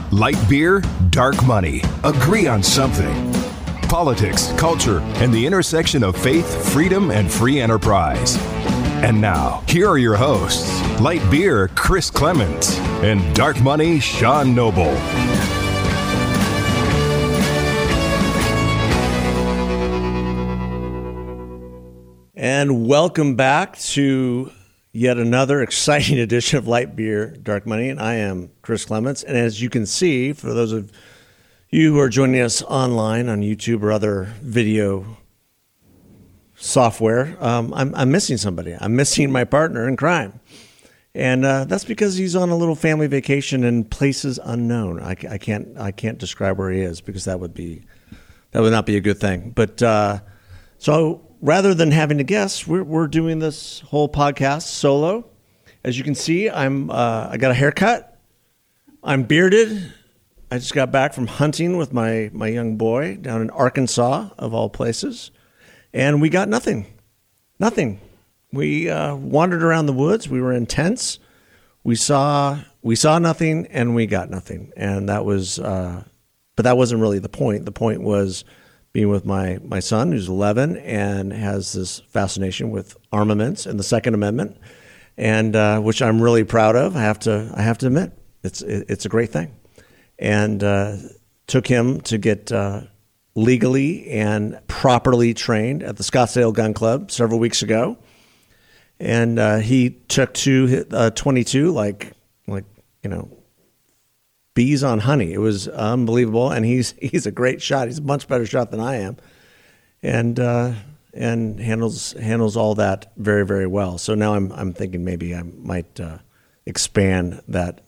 Light beer, dark money. Agree on something. Politics, culture, and the intersection of faith, freedom, and free enterprise. And now, here are your hosts, Light Beer, Chris Clements, and Dark Money, Sean Noble. And welcome back to yet another exciting edition of Light Beer, Dark Money. And I am Chris Clements. And as you can see, for those of you who are joining us online on YouTube or other video software, I'm missing somebody. I'm missing my partner in crime. And that's because he's on a little family vacation in places unknown. I can't describe where he is because that would not be a good thing. But so rather than having to guess, we're doing this whole podcast solo. As you can see, I got a haircut. I'm bearded. I just got back from hunting with my young boy down in Arkansas, of all places. And we got nothing. Nothing. We wandered around the woods. We were in tents. We saw nothing, and we got nothing. And that was, but that wasn't really the point. The point was being with my son, who's 11 and has this fascination with armaments and the Second Amendment, and which I'm really proud of. I have to admit, it's a great thing. And took him to get legally and properly trained at the Scottsdale Gun Club several weeks ago. And he took to 22 like bees on honey. It was unbelievable, and he's a great shot. He's a much better shot than I am, and handles all that very, very well. So now I'm thinking maybe I might expand that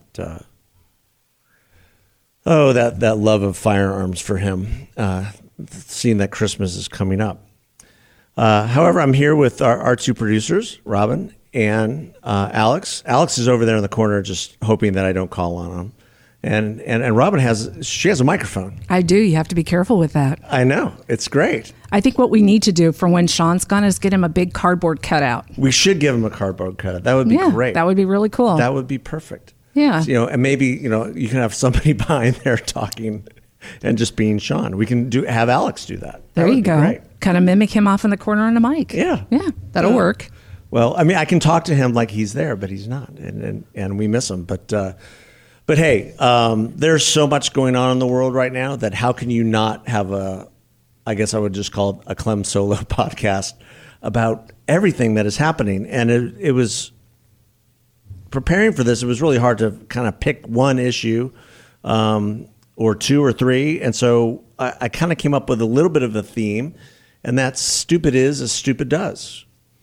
love of firearms for him, seeing that Christmas is coming up. However, I'm here with our two producers, Robin and Alex. Alex is over there in the corner just hoping that I don't call on him. And Robin has a microphone. I do. You have to be careful with that. I know. It's great. I think what we need to do for when Sean's gone is get him a big cardboard cutout. We should give him a cardboard cutout. That would be great. That would be really cool. That would be perfect. Yeah. So, and maybe, you can have somebody behind there talking and just being Sean. We can have Alex do that. There you go. Great. Kind of mimic him off in the corner on a mic. Yeah. Yeah. That'll work. Well, I mean, I can talk to him like he's there, but he's not. And we miss him. But hey, there's so much going on in the world right now that how can you not have I guess I would just call it a Clem Solo podcast about everything that is happening. And it was preparing for this. It was really hard to kind of pick one issue or two or three. And so I kind of came up with a little bit of a theme, and that's stupid is as stupid does.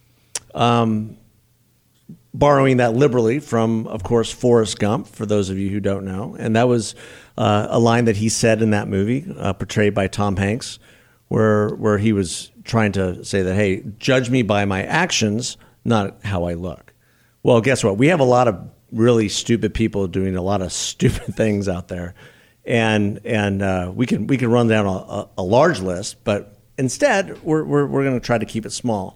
Borrowing that liberally from, of course, Forrest Gump, for those of you who don't know. And that was a line that he said in that movie, portrayed by Tom Hanks, where he was trying to say that, hey, judge me by my actions, not how I look. Well, guess what? We have a lot of really stupid people doing a lot of stupid things out there. And we can run down a large list, but instead, we're going to try to keep it small.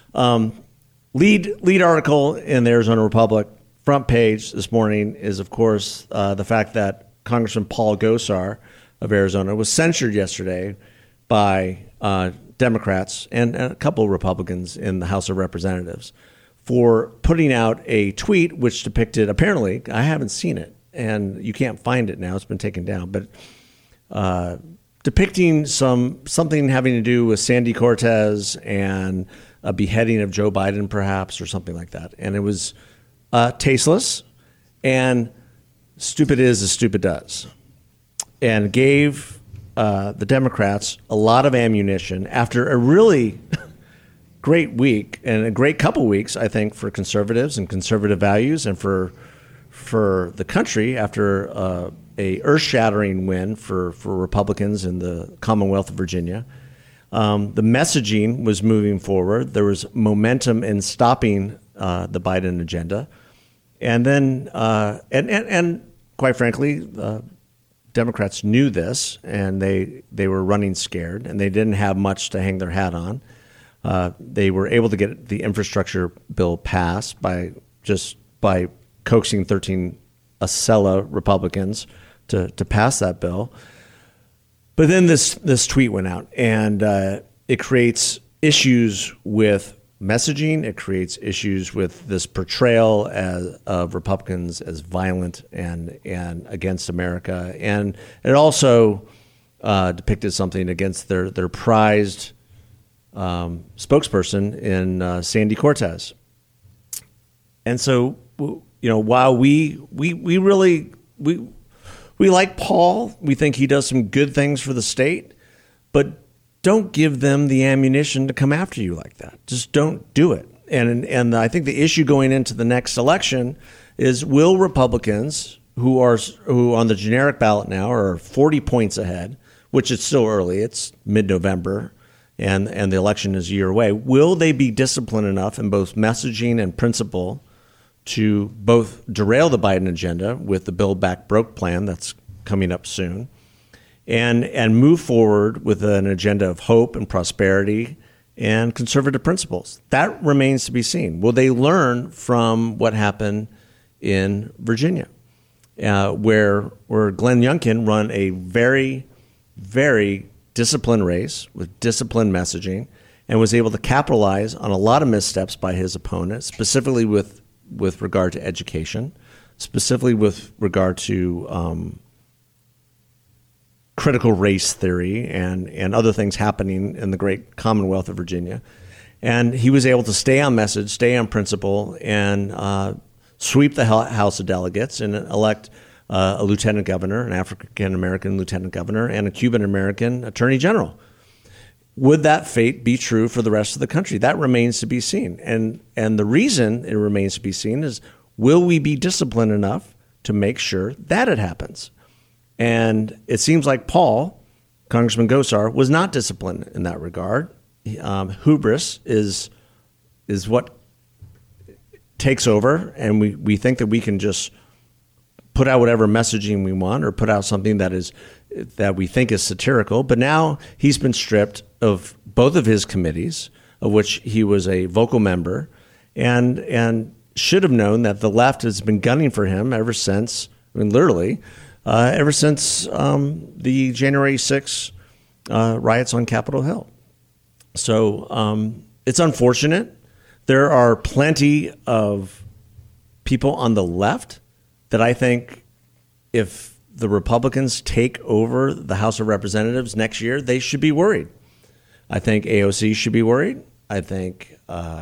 Lead article in the Arizona Republic, front page this morning, is, of course, the fact that Congressman Paul Gosar of Arizona was censured yesterday by Democrats and a couple of Republicans in the House of Representatives for putting out a tweet which depicted, apparently, I haven't seen it, and you can't find it now, it's been taken down, but depicting something having to do with Sandy Cortez and a beheading of Joe Biden, perhaps, or something like that. And it was tasteless, and stupid is as stupid does, and gave the Democrats a lot of ammunition after a really great week and a great couple weeks, I think, for conservatives and conservative values, and for the country after a earth-shattering win for Republicans in the Commonwealth of Virginia. The messaging was moving forward. There was momentum in stopping the Biden agenda. And then, and quite frankly, Democrats knew this, and they were running scared, and they didn't have much to hang their hat on. They were able to get the infrastructure bill passed by coaxing 13 Acela Republicans to pass that bill. But then this tweet went out, and it creates issues with messaging. It creates issues with this portrayal of Republicans as violent and against America, and it also depicted something against their prized spokesperson in Sandy Cortez. And so, while we really like Paul, we think he does some good things for the state, but don't give them the ammunition to come after you like that. Just don't do it. And I think the issue going into the next election is, will Republicans who on the generic ballot now are 40 points ahead, which is still early, it's mid-November, and the election is a year away, will they be disciplined enough in both messaging and principle to both derail the Biden agenda with the Build Back Broke plan that's coming up soon, and move forward with an agenda of hope and prosperity and conservative principles? That remains to be seen. Will they learn from what happened in Virginia, where Glenn Youngkin run a very, very disciplined race with disciplined messaging and was able to capitalize on a lot of missteps by his opponent, specifically with regard to education, specifically with regard to critical race theory and other things happening in the great Commonwealth of Virginia. And he was able to stay on message, stay on principle, and sweep the House of Delegates and elect a lieutenant governor, an African-American lieutenant governor, and a Cuban-American attorney general. Would that fate be true for the rest of the country? That remains to be seen. And the reason it remains to be seen is, will we be disciplined enough to make sure that it happens? And it seems like Congressman Gosar, was not disciplined in that regard. Hubris is what takes over, and we think that we can just put out whatever messaging we want, or put out something that we think is satirical. But now he's been stripped of both of his committees, of which he was a vocal member, and should have known that the left has been gunning for him ever since, literally, ever since the January 6th riots on Capitol Hill. So it's unfortunate. There are plenty of people on the left that I think, if the Republicans take over the House of Representatives next year, they should be worried. I think AOC should be worried. I think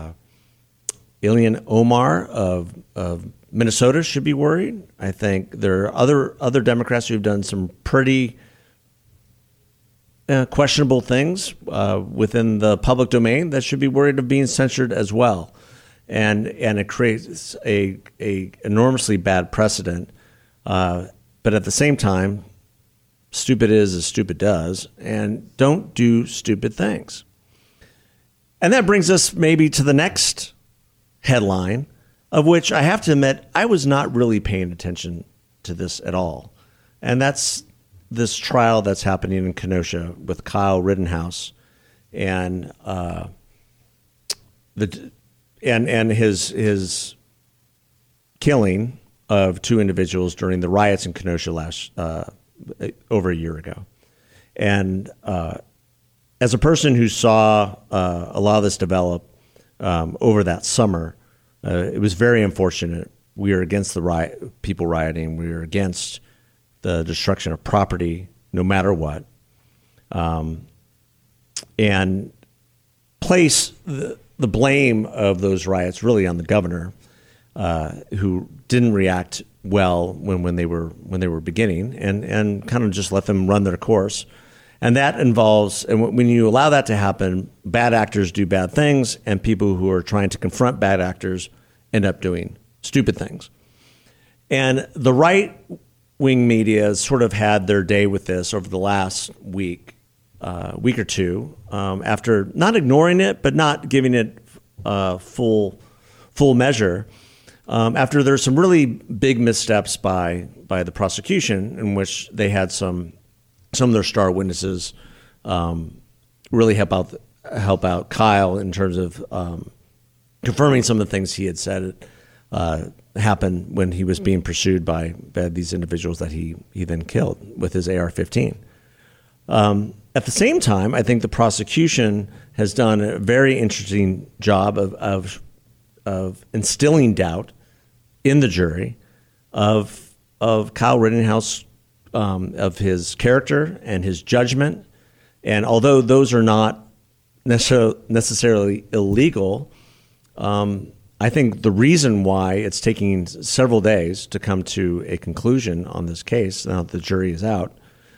Ilhan Omar of Minnesota should be worried. I think there are other Democrats who have done some pretty questionable things within the public domain that should be worried of being censored as well. And it creates a enormously bad precedent. But at the same time, stupid is as stupid does, and don't do stupid things. And that brings us maybe to the next headline, of which I have to admit I was not really paying attention to this at all. And that's this trial that's happening in Kenosha with Kyle Rittenhouse and his killing of two individuals during the riots in Kenosha over a year ago. And as a person who saw a lot of this develop over that summer, it was very unfortunate. We are against the people rioting. We are against the destruction of property, no matter what, and place the blame of those riots really on the governor, who didn't react well when they were beginning, and kind of just let them run their course. And that involves, and when you allow that to happen, bad actors do bad things, and people who are trying to confront bad actors end up doing stupid things. And the right-wing media has sort of had their day with this over the last week or two, after not ignoring it, but not giving it full measure. After there's some really big missteps by the prosecution, in which they had some of their star witnesses really help out Kyle in terms of confirming some of the things he had said happened when he was being pursued by these individuals that he then killed with his AR-15. At the same time, I think the prosecution has done a very interesting job of instilling doubt in the jury of Kyle Rittenhouse, of his character and his judgment. And although those are not necessarily illegal, I think the reason why it's taking several days to come to a conclusion on this case, now that the jury is out,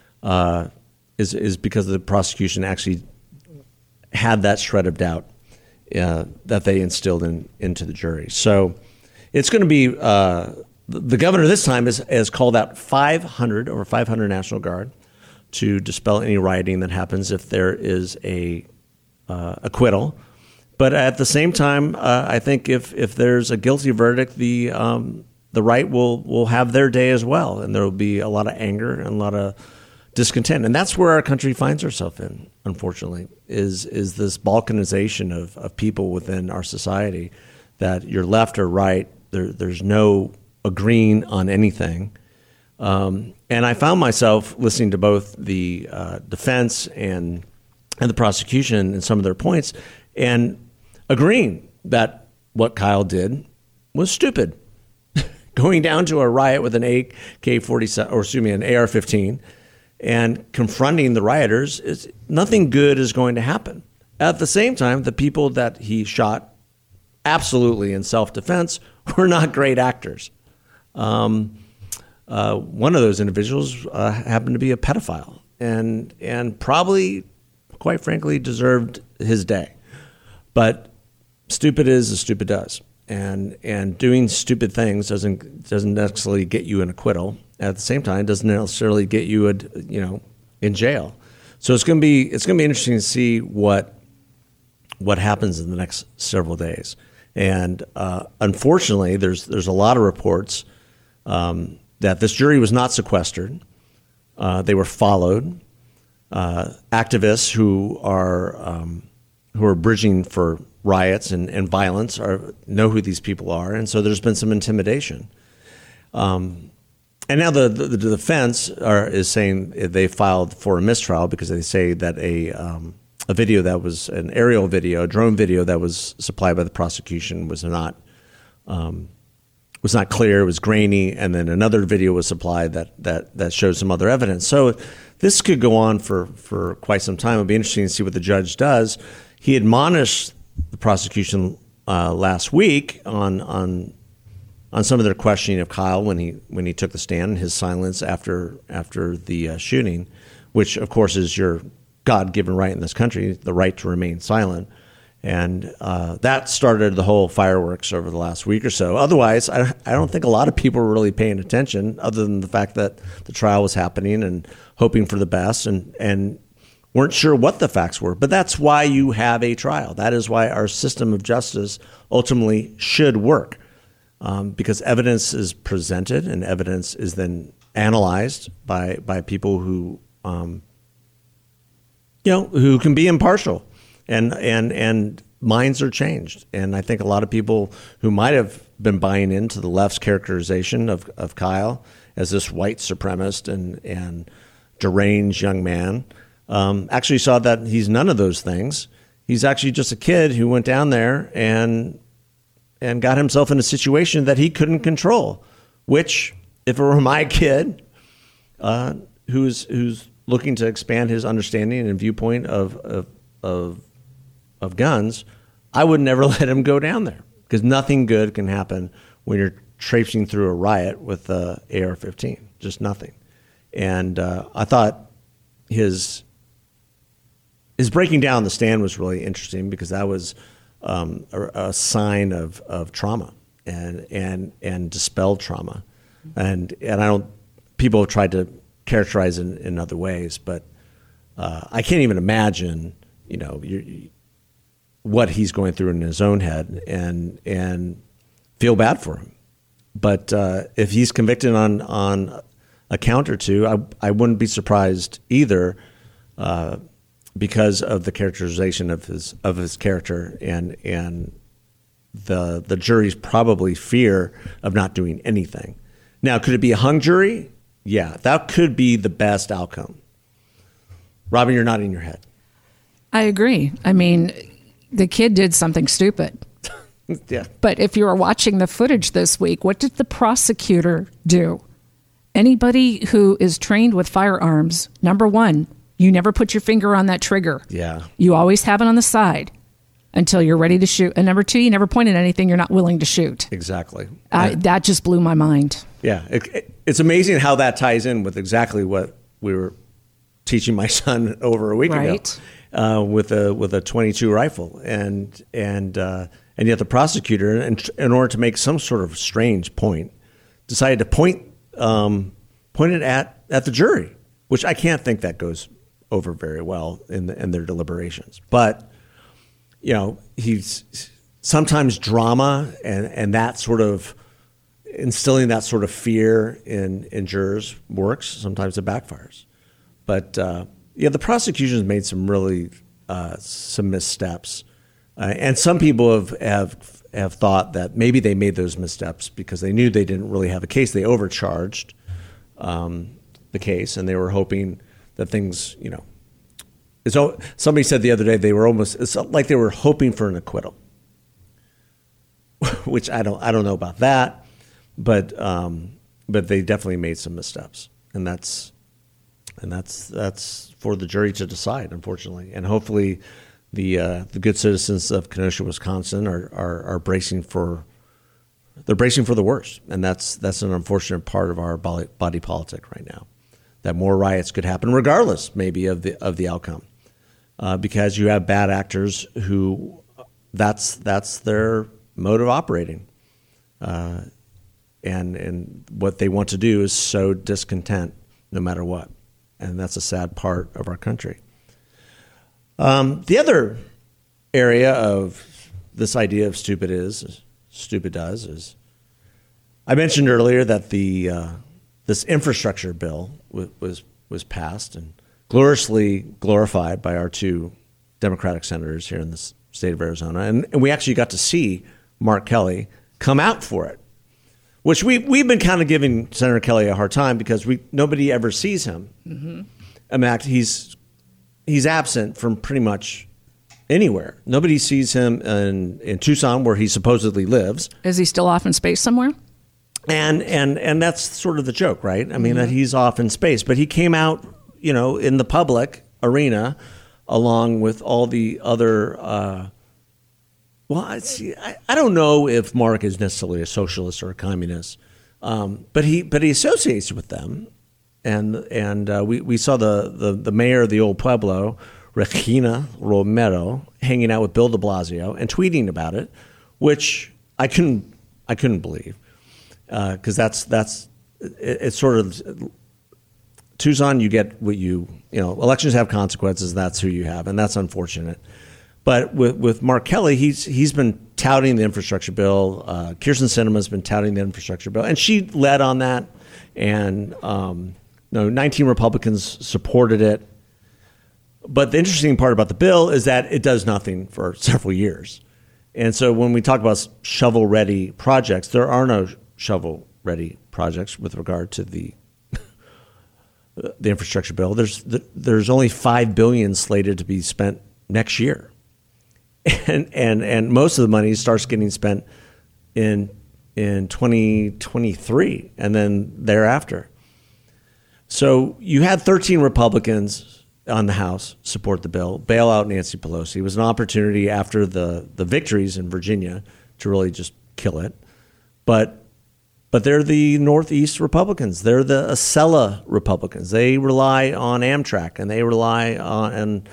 is because the prosecution actually had that shred of doubt that they instilled into the jury. So it's going to be the governor this time has called out over 500 National Guard to dispel any rioting that happens if there is a acquittal. But at the same time, I think if there's a guilty verdict, the right will have their day as well, and there will be a lot of anger and a lot of discontent, and that's where our country finds herself in. Unfortunately, is this balkanization of people within our society, that you're left or right, there's no agreeing on anything. And I found myself listening to both the defense and the prosecution and some of their points, and agreeing that what Kyle did was stupid. Going down to a riot with an AK-47, or excuse me, an AR-15, and confronting the rioters, nothing good is going to happen. At the same time, the people that he shot, absolutely in self-defense, were not great actors. One of those individuals happened to be a pedophile, and probably, quite frankly, deserved his day. But stupid is as stupid does, and doing stupid things doesn't necessarily get you an acquittal. At the same time, it doesn't necessarily get you in jail. So it's going to be interesting to see what happens in the next several days. And unfortunately, there's a lot of reports that this jury was not sequestered. They were followed. Activists who are bridging for riots and violence know who these people are, and so there's been some intimidation. And now the defense is saying they filed for a mistrial because they say that a video that was an aerial video, a drone video that was supplied by the prosecution was not clear. It was grainy, and then another video was supplied that showed some other evidence. So this could go on for quite some time. It'll be interesting to see what the judge does. He admonished the prosecution last week on some of their questioning of Kyle when he took the stand, and his silence after the shooting, which of course is your God-given right in this country, the right to remain silent. And that started the whole fireworks over the last week or so. Otherwise, I don't think a lot of people were really paying attention, other than the fact that the trial was happening and hoping for the best, and weren't sure what the facts were. But that's why you have a trial. That is why our system of justice ultimately should work. Because evidence is presented and evidence is then analyzed by people who who can be impartial, and minds are changed. And I think a lot of people who might have been buying into the left's characterization of Kyle as this white supremacist and deranged young man actually saw that he's none of those things. He's actually just a kid who went down there and got himself in a situation that he couldn't control, which, if it were my kid, who's looking to expand his understanding and viewpoint of guns, I would never let him go down there, because nothing good can happen when you're traipsing through a riot with a AR-15, just nothing. And I thought his breaking down the stand was really interesting, because that was a sign of trauma and dispelled trauma, and I don't. People have tried to characterize it in other ways, but I can't even imagine, what he's going through in his own head, and feel bad for him. But if he's convicted on a count or two, I wouldn't be surprised either. Because of the characterization of his character and the jury's probably fear of not doing anything. Now, could it be a hung jury? Yeah, that could be the best outcome. Robin, you're nodding your head. I agree. I mean, the kid did something stupid. Yeah. But if you were watching the footage this week, what did the prosecutor do? Anybody who is trained with firearms, number one, you never put your finger on that trigger. Yeah. You always have it on the side until you're ready to shoot. And number two, you never point at anything you're not willing to shoot. Exactly. That just blew my mind. Yeah. It's amazing how that ties in with exactly what we were teaching my son over a week ago with a .22 rifle. And yet the prosecutor, in order to make some sort of strange point, decided to point it at the jury, which I can't think that goes over very well in their deliberations. But, you know, he's sometimes drama and that sort of instilling that sort of fear in jurors works. Sometimes it backfires. But, the prosecution's made some really some missteps. And some people have thought that maybe they made those missteps because they knew they didn't really have a case. They overcharged the case, and they were hoping that things, you know. Somebody said the other day it's like they were hoping for an acquittal, which I don't know about that, but they definitely made some missteps, and that's for the jury to decide, unfortunately, and hopefully. The good citizens of Kenosha, Wisconsin, are bracing for the worst, and that's an unfortunate part of our body politic right now. That more riots could happen, regardless maybe of the outcome, because you have bad actors who that's their mode of operating, and what they want to do is sow discontent no matter what, and that's a sad part of our country. The other area of this idea of stupid does is I mentioned earlier that this infrastructure bill was passed and gloriously glorified by our two Democratic senators here in the state of Arizona, and we actually got to see Mark Kelly come out for it, which we've been kind of giving Senator Kelly a hard time because nobody ever sees him. Mm-hmm. In fact, he's absent from pretty much anywhere. Nobody sees him in Tucson, where he supposedly lives. Is he still off in space somewhere? And that's sort of the joke, right? I mean, that he's off in space. But he came out, you know, in the public arena along with all the other. I don't know if Mark is necessarily a socialist or a communist, but he associates with them. And we saw the mayor of the old Pueblo, Regina Romero, hanging out with Bill de Blasio and tweeting about it, which I couldn't believe, because it's sort of Tucson. You get what you know. Elections have consequences. That's who you have, and that's unfortunate. But with Mark Kelly, he's been touting the infrastructure bill. Kyrsten Sinema's been touting the infrastructure bill, and she led on that. And 19 Republicans supported it. But the interesting part about the bill is that it does nothing for several years. And so when we talk about shovel-ready projects, there are no shovel-ready projects with regard to the infrastructure bill. There's only $5 billion slated to be spent next year. And most of the money starts getting spent in 2023 and then thereafter. So you had 13 Republicans on the House support the bill, bail out Nancy Pelosi. It was an opportunity after the victories in Virginia to really just kill it. But they're the Northeast Republicans. They're the Acela Republicans. They rely on Amtrak, and they rely on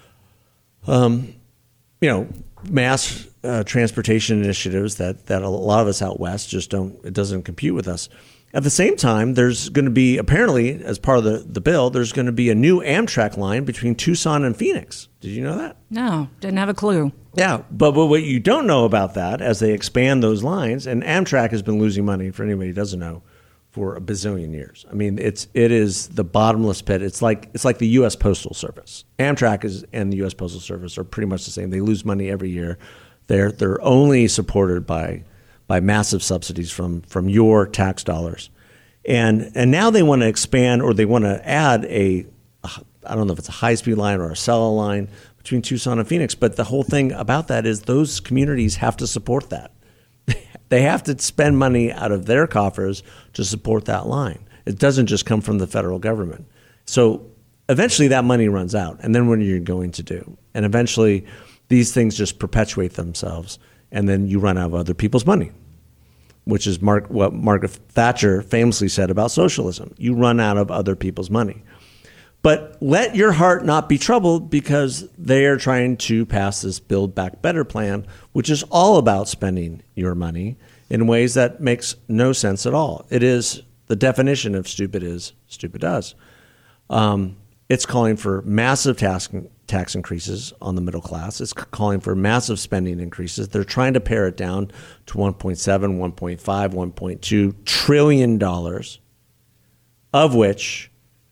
mass transportation initiatives that a lot of us out west just don't. It doesn't compute with us. At the same time, there's going to be, apparently, as part of the bill, there's going to be a new Amtrak line between Tucson and Phoenix. Did you know that? No, didn't have a clue. Yeah, but what you don't know about that, as they expand those lines, and Amtrak has been losing money, for anybody who doesn't know, for a bazillion years. I mean, it is the bottomless pit. It's like the U.S. Postal Service. Amtrak and the U.S. Postal Service are pretty much the same. They lose money every year. They're only supported by massive subsidies from your tax dollars. And now they want to expand, or they want to add I don't know if it's a high-speed line or a cell line between Tucson and Phoenix, but the whole thing about that is those communities have to support that. They have to spend money out of their coffers to support that line. It doesn't just come from the federal government. So eventually that money runs out, and then what are you going to do? And eventually these things just perpetuate themselves, and then you run out of other people's money, which is what Margaret Thatcher famously said about socialism. You run out of other people's money. But let your heart not be troubled, because they are trying to pass this Build Back Better plan, which is all about spending your money in ways that makes no sense at all. It is the definition of stupid is, stupid does. It's calling for massive tax increases on the middle class. It's calling for massive spending increases. They're trying to pare it down to $1.7, $1.5, $1.2 trillion, of which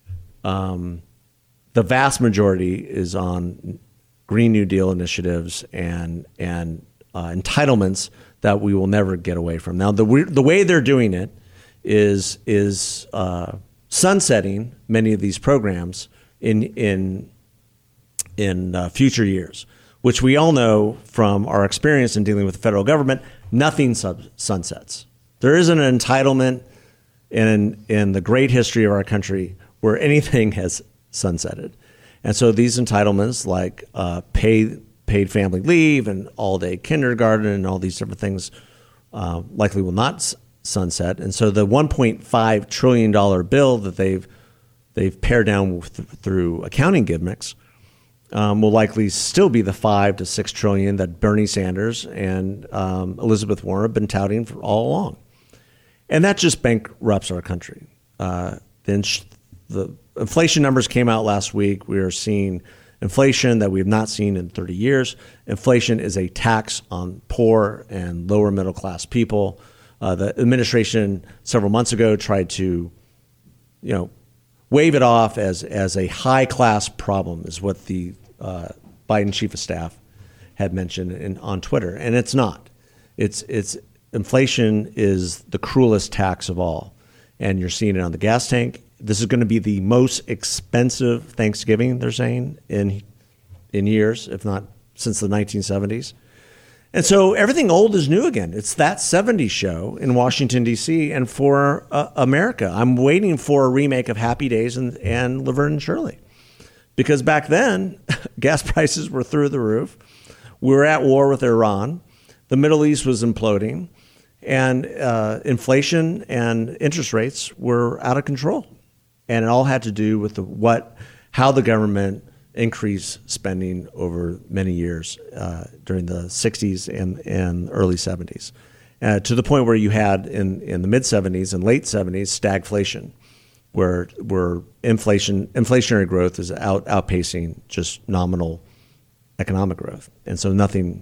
the vast majority is on Green New Deal initiatives and entitlements that we will never get away from. Now, the way they're doing it is sunsetting many of these programs in future years, which we all know from our experience in dealing with the federal government, nothing sunsets. There isn't an entitlement in the great history of our country where anything has sunsetted. And so these entitlements like paid family leave and all-day kindergarten and all these different things likely will not sunset. And so the $1.5 trillion bill that they've pared down through accounting gimmicks will likely still be the $5 to $6 trillion that Bernie Sanders and Elizabeth Warren have been touting for all along. And that just bankrupts our country. The inflation numbers came out last week. We are seeing inflation that we have not seen in 30 years. Inflation is a tax on poor and lower middle class people. The administration several months ago tried to, wave it off as a high class problem, is what the Biden chief of staff had mentioned on Twitter, and it's not. It's inflation is the cruelest tax of all, and you're seeing it on the gas tank. This is going to be the most expensive Thanksgiving, they're saying, in years, if not since the 1970s. And so everything old is new again. It's that 70s show in Washington, D.C. and for America. I'm waiting for a remake of Happy Days and Laverne and Shirley. Because back then, gas prices were through the roof. We were at war with Iran. The Middle East was imploding. And inflation and interest rates were out of control. And it all had to do with how the government increased spending over many years during the 60s and early 70s, to the point where you had in the mid 70s and late 70s stagflation, where inflationary growth is outpacing just nominal economic growth, and so nothing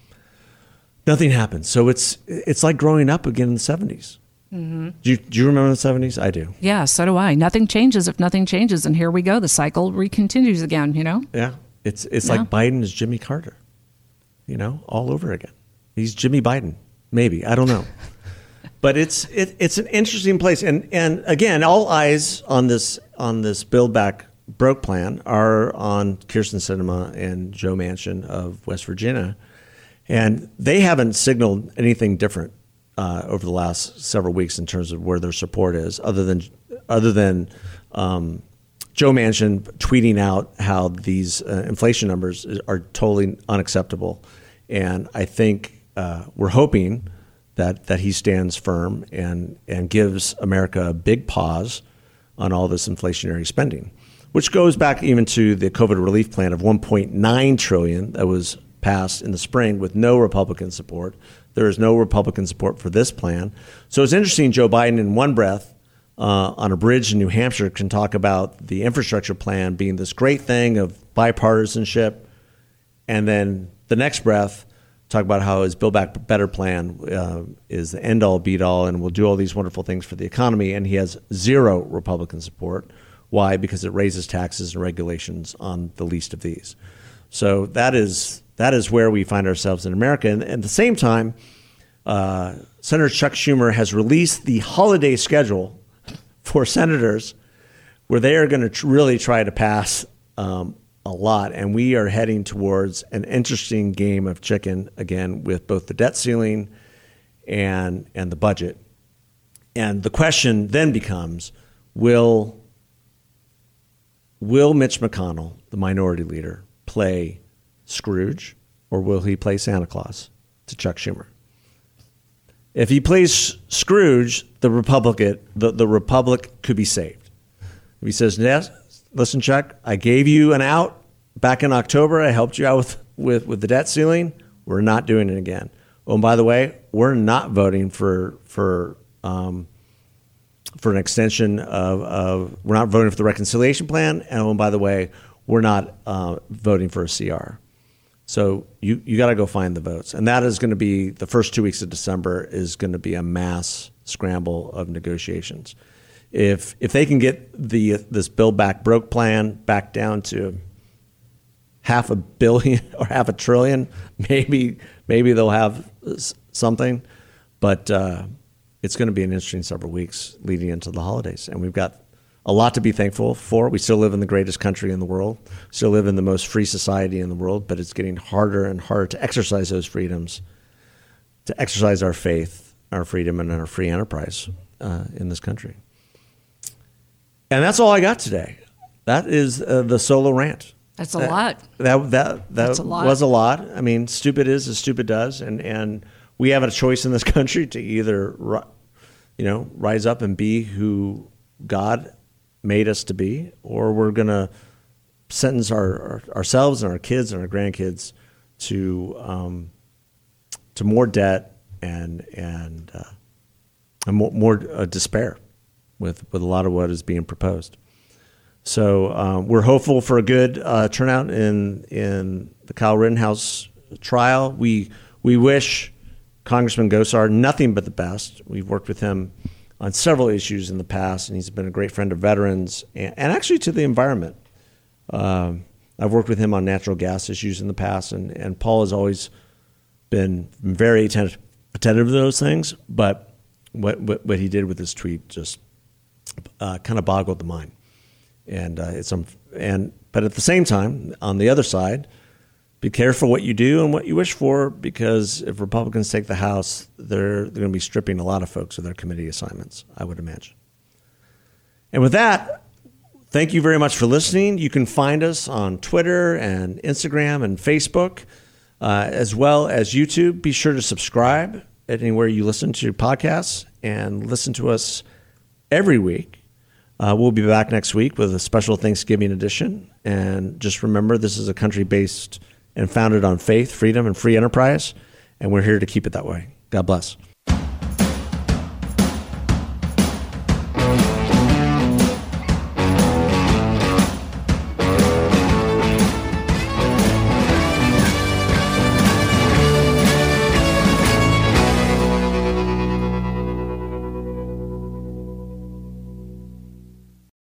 happens. So it's like growing up again in the 70s. Mm-hmm. Do you remember the 70s? I do. Yeah, so do I. Nothing changes if nothing changes, and here we go. The cycle continues again, Yeah, it's like Biden is Jimmy Carter, all over again. He's Jimmy Biden, maybe. I don't know. But it's an interesting place. And again, all eyes on this Build Back Broke plan are on Kyrsten Sinema and Joe Manchin of West Virginia. And they haven't signaled anything different over the last several weeks in terms of where their support is, other than Joe Manchin tweeting out how these inflation numbers are totally unacceptable. And I think we're hoping that he stands firm and gives America a big pause on all this inflationary spending, which goes back even to the COVID relief plan of $1.9 trillion that was passed in the spring with no Republican support. There is no Republican support for this plan. So it's interesting, Joe Biden in one breath on a bridge in New Hampshire can talk about the infrastructure plan being this great thing of bipartisanship, and then the next breath talk about how his Build Back Better plan is the end-all, beat-all, and will do all these wonderful things for the economy, and he has zero Republican support. Why? Because it raises taxes and regulations on the least of these. So that is that is where we find ourselves in America. And at the same time, Senator Chuck Schumer has released the holiday schedule for senators where they are going to really try to pass a lot. And we are heading towards an interesting game of chicken again with both the debt ceiling and the budget. And the question then becomes, will Mitch McConnell, the minority leader, play Scrooge, or will he play Santa Claus to Chuck Schumer? If he plays Scrooge, the Republic could be saved. If he says, yes, listen, Chuck, I gave you an out back in October. I helped you out with the debt ceiling. We're not doing it again. Oh, and by the way, we're not voting for an extension of we're not voting for the reconciliation plan. And oh, by the way, we're not voting for a CR. So you got to go find the votes. And that is going to be the first 2 weeks of December is going to be a mass scramble of negotiations. If they can get this Build Back Broke plan back down to $500 billion or $500 billion, maybe they'll have something. But it's going to be an interesting several weeks leading into the holidays. And we've got a lot to be thankful for. We still live in the greatest country in the world, still live in the most free society in the world, but it's getting harder and harder to exercise those freedoms, to exercise our faith, our freedom, and our free enterprise in this country. And that's all I got today. That is the solo rant. That's a lot. That's a lot. Was a lot. I mean, stupid is as stupid does, and we have a choice in this country to either, rise up and be who God made us to be, or we're going to sentence ourselves and our kids and our grandkids to more debt and more despair with a lot of what is being proposed. So we're hopeful for a good turnout in the Kyle Rittenhouse trial. We wish Congressman Gosar nothing but the best. We've worked with him on several issues in the past, and he's been a great friend of veterans and actually to the environment. I've worked with him on natural gas issues in the past, and Paul has always been very attentive to those things, but what he did with this tweet just kind of boggled the mind. And but at the same time, on the other side, be careful what you do and what you wish for, because if Republicans take the House, they're going to be stripping a lot of folks of their committee assignments, I would imagine. And with that, thank you very much for listening. You can find us on Twitter and Instagram and Facebook, as well as YouTube. Be sure to subscribe anywhere you listen to podcasts and listen to us every week. We'll be back next week with a special Thanksgiving edition. And just remember, this is a country based and founded on faith, freedom, and free enterprise. And we're here to keep it that way. God bless.